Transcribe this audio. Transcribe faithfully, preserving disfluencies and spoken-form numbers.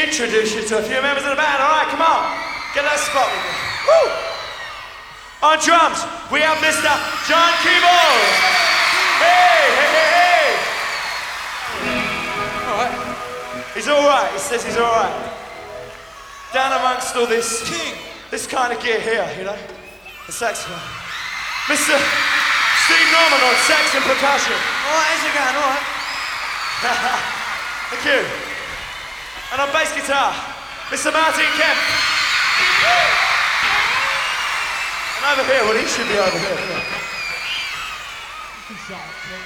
introduce you to a few members of the band. All right, come on. Get that spot with me. Woo! On drums, we have Mister John Keeble. Hey, hey, hey, hey. All right. He's all right. He says he's all right. Down amongst all this king, this kind of gear here, you know, the saxophone. Mister Steve Norman on sax and percussion. All right, how's it going? All right. Thank you. And on bass guitar, Mister Martin Kemp. And over here, well, he should be over here.